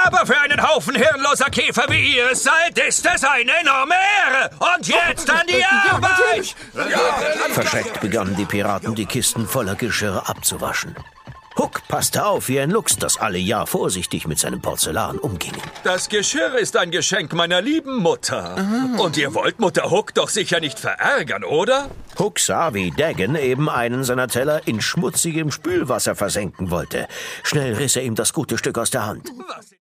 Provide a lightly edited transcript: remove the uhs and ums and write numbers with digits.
Aber für einen Haufen hirnloser Käfer wie ihr es seid, ist es eine enorme Ehre. Und jetzt an die Arbeit! Verschreckt begannen die Piraten, die Kisten voller Geschirr abzuwaschen. Hook passte auf wie ein Luchs, dass alle ja vorsichtig mit seinem Porzellan umgingen. Das Geschirr ist ein Geschenk meiner lieben Mutter. Und ihr wollt Mutter Hook doch sicher nicht verärgern, oder? Hook sah, wie Dagon eben einen seiner Teller in schmutzigem Spülwasser versenken wollte. Schnell riss er ihm das gute Stück aus der Hand.